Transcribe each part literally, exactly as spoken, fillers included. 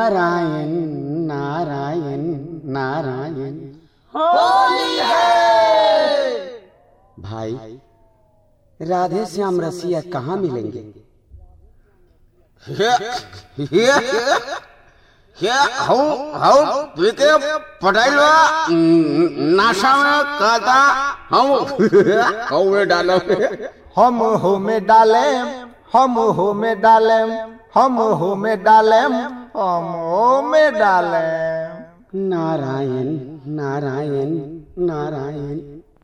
नारायण नारायण नारायण। होली है। भाई राधे श्याम रसिया कहाँ मिलेंगे? पटाइलवा नाशा में कहता हम में डालो हम हो में डाले हम हो में डाले हम हो में डाले हम हो में डाले। नारायण नारायण नारायण।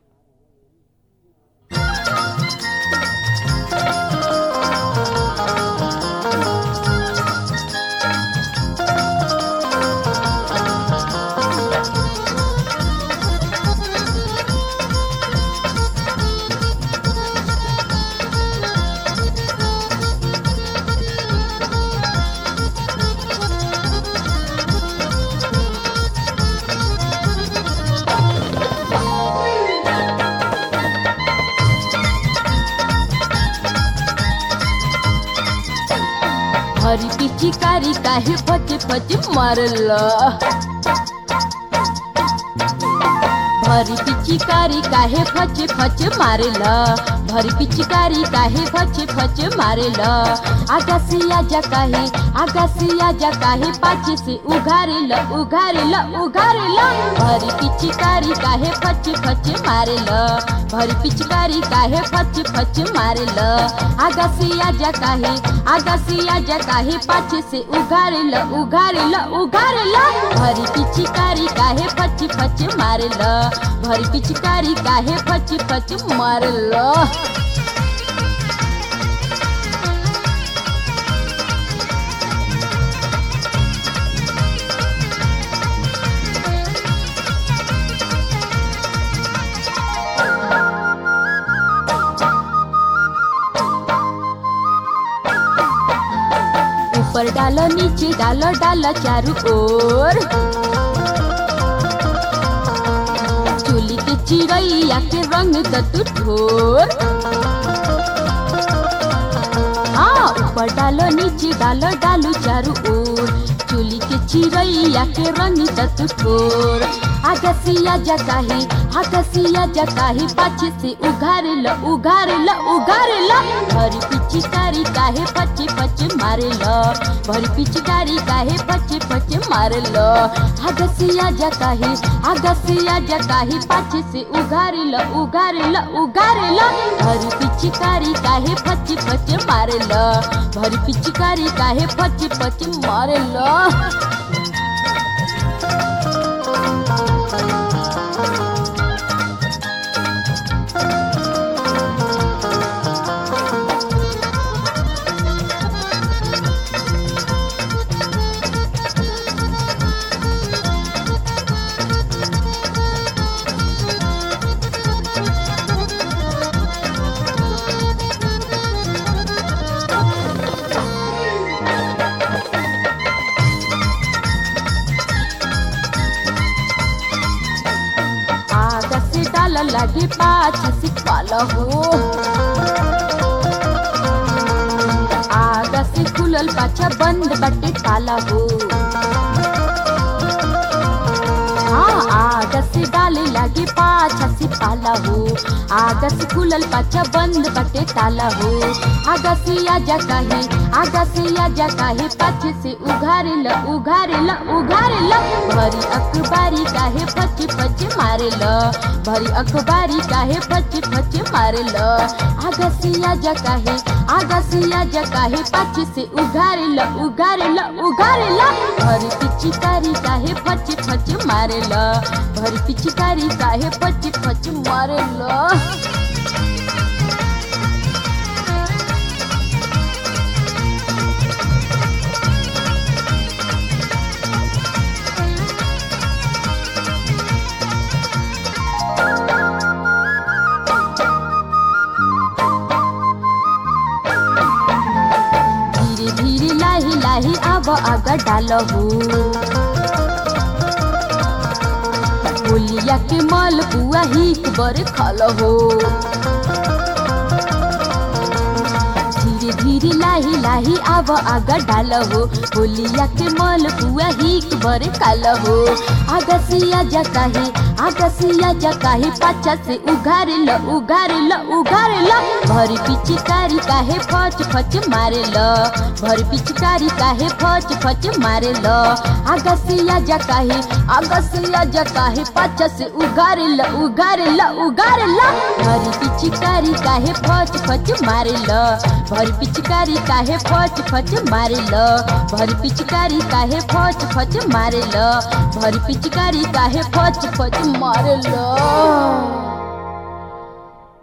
हरी की चिकारी काहे फच फच मारला। भरी पिचकारी काहे फच फच मारेला। भरी पिचकारी काहे फच फच मारेला। आगा से आजा काहे आगा से आजा काहे पाछे से उघारेला उघारेला उघारेला। भरी पिचकारी काहे फच फच मारेला। भरी पिचकारी काहे फच फच मारेला। आगा से आजा काहे आगा से आजा काहे पाछे से उघारेला उघारेला उघारेला। भरी पिचकारी काहे फच फच मारेला। भरी पिचकारी काहे फच फच मारेला। ऊपर डालो नीचे डालो डालो चारों ओर। चोली के चिड़ैया के रंग दतु ठोर। हाँ ऊपर डालो नीचे डालो डालो चारों ओर। चोली के चिड़ैया के रंग दतु ठोर। आगा से आजा काहे आगा से आजा काहे पाछे से उघारेला उघारेला उघारेला। भरी पिचकारी काहे फच फच मारेला। भरी पिचकारी काहे फच फच मारेला। आगा से आजा काहे आगा से आजा काहे पाछे से उघारेला उघारेला उघारेला। भरी पिचकारी काहे फच फच मारेला। भरी पिचकारी काहे फच फच मारेला। लागे पाछे से पाला हो। आगा से खुलल पाछा बंद बटे ताला हो। हाँ आगा से डाले लागे पाछा से पाला हो। आगा से खुलल पाछा बंद बटे ताला हो। आगा से आजा काहे आगा से आजा काहे पाछे से उघारेला उघारेला उघारेला। भरी अखबारी काहे फच फच मारेला। भरी अखबारी काहे फच फच मारेला। आगा से आजा काहे आगा से आजा काहे पाछे से उघारेला उघारेला उघारेला। भरी पिचकारी काहे फच फच मारेला। भरी पिचकारी काहे फच फच मारेला। लाही आवा आगा डालो हो। होलिया के माल बुआ ही बर खालो हो। धीरे धीरे धीरे लाही लाही आव आगा डाल हो होलिया के मल पुआ हिक बर काल हो आगसिया जा काहे आगसिया जा काहे पाछा से उघार ल उघार ल उघार ल भर पिचकारी काहे फच फच मारे ल भर पिचकारी काहे फच फच मारे ल आगसिया जा काहे आगसिया जा काहे पाछा से उघार ल उघार ल उघार ल भर पिचकारी काहे फच फच मारे ल भर पिचकारी काहे फच फच मारे ल भर पिचकारी काहे फच फच मारे ल भर पिचकारी काहे फच फच मारे ल